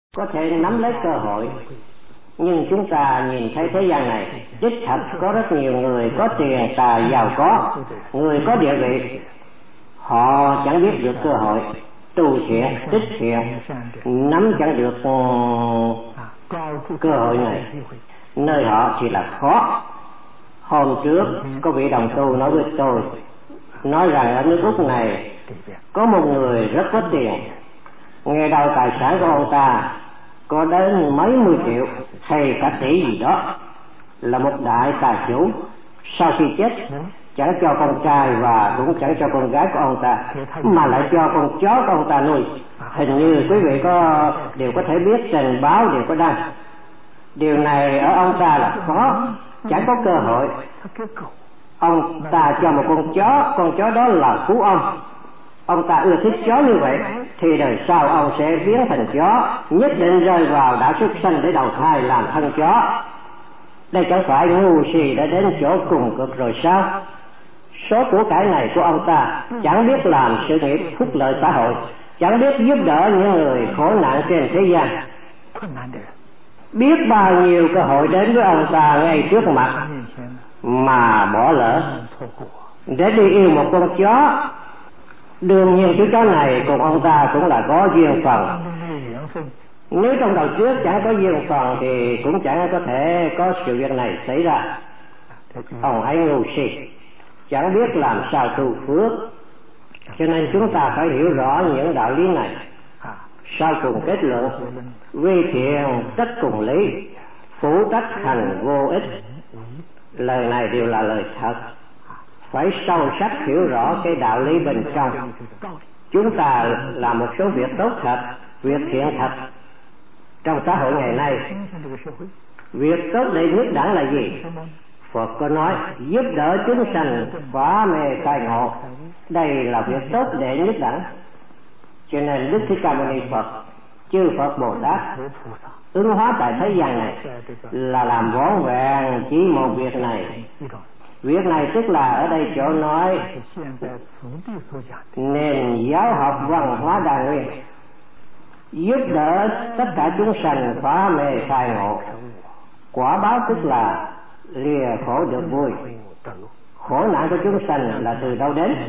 có thể nắm lấy cơ hội. Nhưng chúng ta nhìn thấy thế gian này, đích thật có rất nhiều người có tiền tài giàu có, người có địa vị, họ chẳng biết được cơ hội tu thiện, tích thiện, nắm chẳng được cơ hội này, nơi họ thì là khó. Hôm trước có vị đồng tu nói với tôi, nói rằng ở nước Úc này có một người rất có tiền, nghe đầu tài sản của ông ta có đến mấy mươi triệu hay cả tỷ gì đó, là một đại tài chủ. Sau khi chết chẳng cho con trai và cũng chẳng cho con gái của ông ta, mà lại cho con chó của ông ta nuôi. Hình như quý vị đều có thể biết trên báo đều có đăng. Điều này ở ông ta là khó, chẳng có cơ hội. Ông ta cho một con chó đó là phú ông ta ưa thích chó như vậy, thì đời sau ông sẽ biến thành chó, nhất định rơi vào đạo súc sanh để đầu thai làm thân chó. Đây chẳng phải ngu si đã đến chỗ cùng cực rồi sao? Số của cải này của ông ta chẳng biết làm sự nghiệp phúc lợi xã hội, chẳng biết giúp đỡ những người khổ nạn trên thế gian. Biết bao nhiêu cơ hội đến với ông ta ngay trước mặt mà bỏ lỡ để đi yêu một con chó. Đương nhiên chú chó này cùng ông ta cũng là có duyên phần. Nếu trong đầu trước chẳng có duyên phần thì cũng chẳng có thể có sự việc này xảy ra. Ông ấy ngu si, chẳng biết làm sao tu phước. Cho nên chúng ta phải hiểu rõ những đạo lý này. Sau cùng kết luận, vi thiện tất cùng lý, phủ tất hành vô ích. Lời này đều là lời thật. Phải sâu sắc hiểu rõ cái đạo lý bên trong. Chúng ta làm một số việc tốt thật, việc thiện thật trong xã hội ngày nay. Việc tốt để nhất đẳng là gì? Phật có nói giúp đỡ chúng sanh phá mê khai ngộ, đây là việc tốt để nhất đẳng. Cho nên Đức Thích Ca Mâu Ni Phật, chư Phật Bồ Tát ứng hóa tại thế gian này là làm vỏn vẹn chỉ một việc này. Việc này tức là ở đây chỗ nói nền giáo học văn hóa đa nguyên, giúp đỡ tất cả chúng sanh phá mê khai ngộ. Quả báo tức là lìa khổ được vui. Khổ nạn của chúng sanh là từ đâu đến?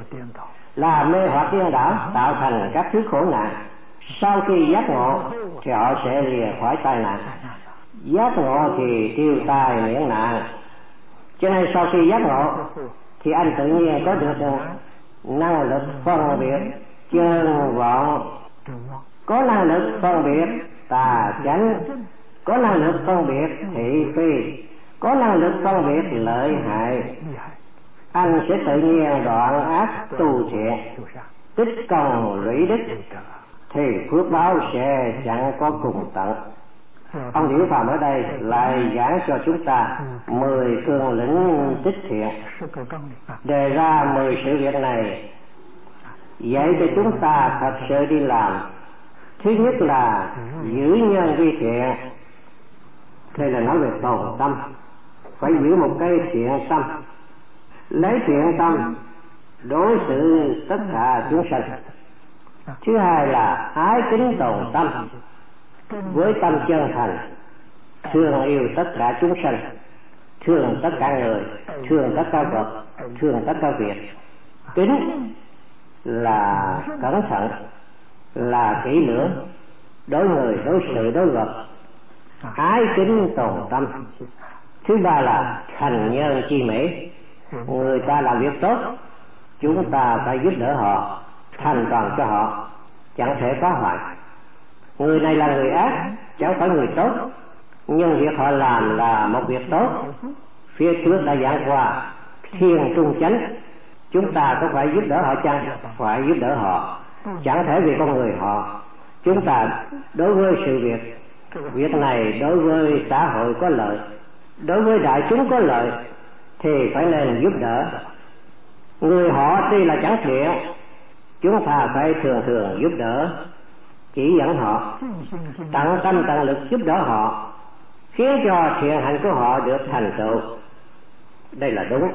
Là mê hoặc điên đảo tạo thành các thứ khổ nạn. Sau khi giác ngộ thì họ sẽ lìa khỏi tai nạn. Giác ngộ thì tiêu tai miễn nạn. Cho nên sau khi giác ngộ thì anh tự nhiên có được năng lực phân biệt chân vọng, có năng lực phân biệt tà chánh, có năng lực phân biệt thị phi, có năng lực phân biệt lợi hại. Anh sẽ tự nhiên đoạn ác tu thiện, tích công lũy đức, thì phước báo sẽ chẳng có cùng tận. Ông Điển Phàm ở đây lại giảng cho chúng ta 10 cương lĩnh tích thiện, đề ra 10 sự việc này, dạy cho chúng ta thật sự đi làm. Thứ nhất là giữ nhân vi thiện. Đây là nói về tồn tâm, phải giữ một cái thiện tâm, lấy thiện tâm đối xử tất cả chúng sanh. Thứ hai là ái kính tồn tâm, với tâm chân thành thương yêu tất cả chúng sanh, thương tất cả người, thương tất cả vật, thương tất cả việc. Kính là cẩn thận, là kỹ lưỡng đối người, đối sự, đối vật. Ái kính tồn tâm. Thứ ba là thành nhân chi mỹ. Người ta làm việc tốt, chúng ta phải giúp đỡ họ, thành toàn cho họ, chẳng thể phá hoại. Người này là người ác, chẳng phải người tốt, nhưng việc họ làm là một việc tốt. Phía trước đã giảng qua thiên trung chánh, chúng ta có phải giúp đỡ họ chăng? Phải giúp đỡ họ, chẳng thể vì con người họ. Chúng ta đối với sự việc này đối với xã hội có lợi, đối với đại chúng có lợi thì phải nên giúp đỡ. Người họ tuy là chẳng thiện, chúng ta phải thường thường giúp đỡ, chỉ dẫn họ, tận tâm tận lực giúp đỡ họ, khiến cho thiện hạnh của họ được thành tựu. Đây là đúng.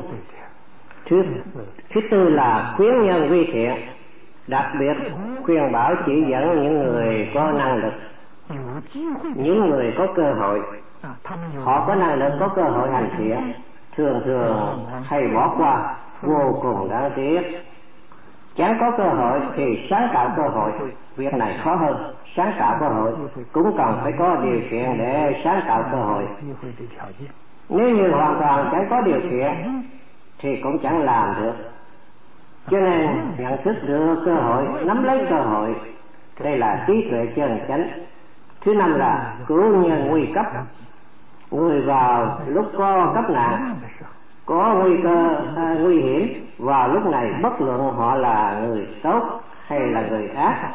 Thứ tư là khuyến nhân vi thiện, đặc biệt khuyên bảo chỉ dẫn những người có năng lực những người có cơ hội, họ có năng lực, có cơ hội hành thiện, thường thường hay bỏ qua, vô cùng đáng tiếc. Chẳng có cơ hội thì sáng tạo cơ hội, việc này khó hơn. Sáng tạo cơ hội cũng cần phải có điều kiện để sáng tạo cơ hội. Nếu như hoàn toàn chẳng có điều kiện thì cũng chẳng làm được. Cho nên nhận thức được cơ hội, nắm lấy cơ hội, đây là trí tuệ chân chánh. Thứ năm là cứu nhân nguy cấp. Người vào lúc có cấp nạn, có nguy cơ nguy hiểm, vào lúc này bất luận họ là người tốt hay là người ác,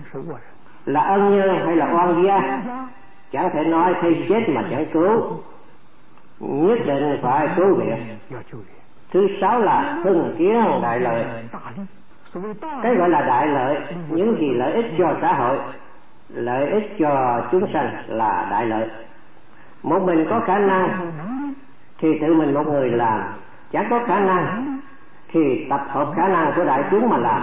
là ân nhân hay là oan gia, chẳng thể nói thấy chết mà chẳng cứu, nhất định phải cứu viện. Thứ sáu là hưng kiến đại lợi. Cái gọi là đại lợi, những gì lợi ích cho xã hội, lợi ích cho chúng sanh là đại lợi. Một mình có khả năng thì tự mình một người làm, chẳng có khả năng thì tập hợp khả năng của đại chúng mà làm.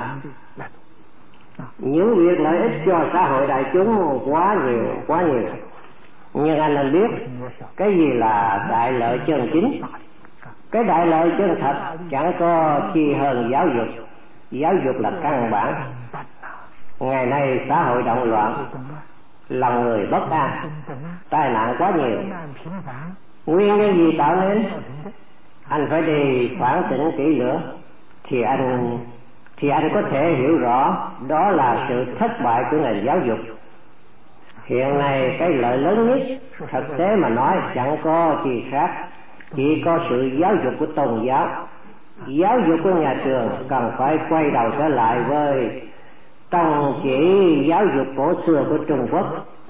Những việc lợi ích cho xã hội đại chúng quá nhiều. Nhưng anh nên biết cái gì là đại lợi chân chính. Cái đại lợi chân thật chẳng có chi hơn giáo dục. Giáo dục là căn bản. Ngày nay xã hội động loạn, lòng người bất an, tai nạn quá nhiều. Nguyên nhân gì tạo nên? Anh phải đi phản tỉnh kỹ lưỡng thì anh có thể hiểu rõ đó là sự thất bại của nền giáo dục. Hiện nay cái lợi lớn nhất thực tế mà nói chẳng có gì khác, chỉ có sự giáo dục của tôn giáo. Giáo dục của nhà trường cần phải quay đầu trở lại với tông chỉ giáo dục cổ xưa của Trung Quốc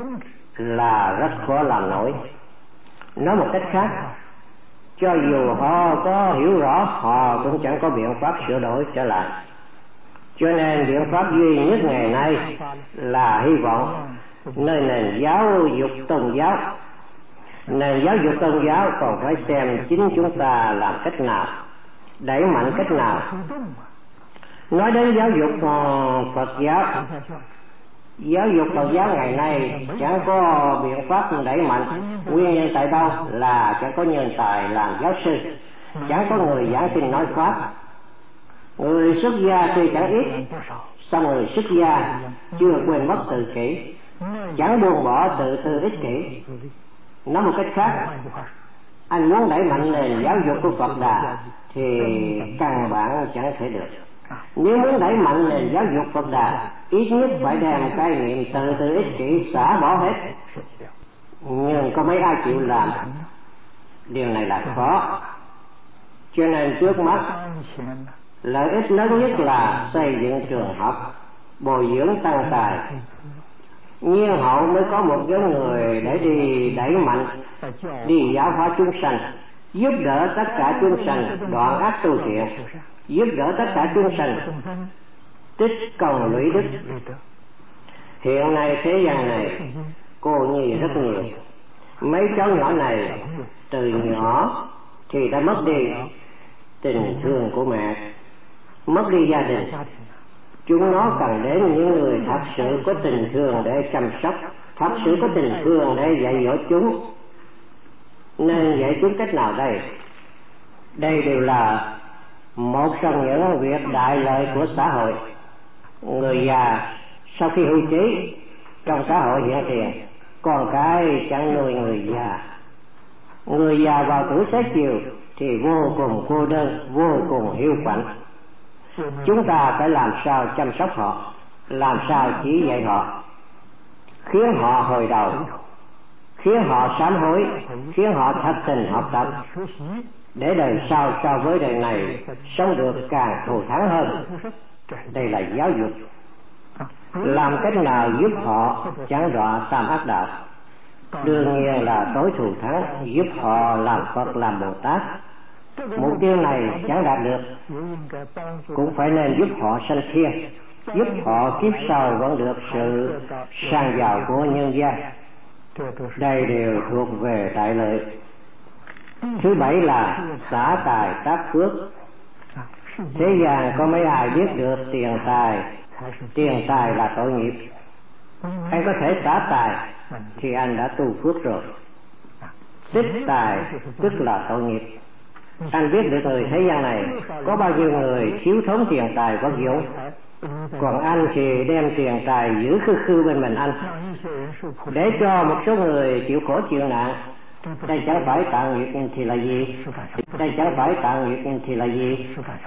là rất khó làm nổi. Nói một cách khác, cho dù họ có hiểu rõ, họ cũng chẳng có biện pháp sửa đổi trở lại. Cho nên biện pháp duy nhất ngày nay là hy vọng nơi nền giáo dục tôn giáo. Nền giáo dục tôn giáo còn phải xem chính chúng ta làm cách nào, đẩy mạnh cách nào. Nói đến giáo dục Phật giáo, giáo dục Phật giáo ngày nay chẳng có biện pháp đẩy mạnh. Nguyên nhân tại đâu? Là chẳng có nhân tài làm giáo sư, chẳng có người giảng kinh nói pháp. Người xuất gia tuy chẳng ít, song người xuất gia chưa quên mất tự kỷ, chẳng buông bỏ tự tư ích kỷ. Nói một cách khác, anh muốn đẩy mạnh nền giáo dục của Phật Đà thì căn bản chẳng thể được. Nếu muốn đẩy mạnh nền giáo dục Phật Đà, ít nhất phải đem cái niệm tự tư ích kỷ xả bỏ hết. Nhưng có mấy ai chịu làm? Điều này là khó. Cho nên trước mắt lợi ích lớn nhất là xây dựng trường học, bồi dưỡng tăng tài. Nhiên hậu mới có một nhóm người để đi đẩy mạnh, đi giáo hóa chúng sanh, giúp đỡ tất cả chúng sanh đoạn ác tu thiện, giúp đỡ tất cả chúng sanh tích công lũy đức. Hiện nay thế gian này cô nhi rất nhiều. Mấy cháu nhỏ này từ nhỏ thì đã mất đi tình thương của mẹ, mất đi gia đình. Chúng nó cần đến những người thật sự có tình thương để chăm sóc, thật sự có tình thương để dạy dỗ chúng. Nên dạy chúng cách nào đây? Đây đều là một trong những việc đại lợi của xã hội. Người già sau khi hưu trí, trong xã hội hiện tiền, con cái chẳng nuôi người già. Người già vào tuổi xế chiều thì vô cùng cô đơn, vô cùng hiu quạnh. Chúng ta phải làm sao chăm sóc họ, làm sao chỉ dạy họ, khiến họ hồi đầu, khiến họ sám hối, khiến họ thật tình học tập, để đời sau so với đời này sống được càng thù thắng hơn. Đây là giáo dục. Làm cách nào giúp họ chẳng đọa tam ác đạo? Đương nhiên là tối thù thắng, giúp họ làm Phật, làm Bồ Tát. Mục tiêu này chẳng đạt được, cũng phải nên giúp họ sanh thiên, giúp họ kiếp sau vẫn được sự sang giàu của nhân gian. Đây đều thuộc về đại lợi. Thứ bảy là xả tài tác phước. Thế gian có mấy ai biết được tiền tài? Tiền tài là tội nghiệp. Anh có thể xả tài thì anh đã tu phước rồi. Xích tài tức là tội nghiệp. Anh biết được người thế gian này có bao nhiêu người thiếu thốn tiền tài vật dụng, còn anh thì đem tiền tài giữ khư khư bên mình anh, để cho một số người chịu khổ chịu nạn. Đây chẳng phải tạo nghiệp thì là gì? Đây chẳng phải tạo nghiệp thì là gì?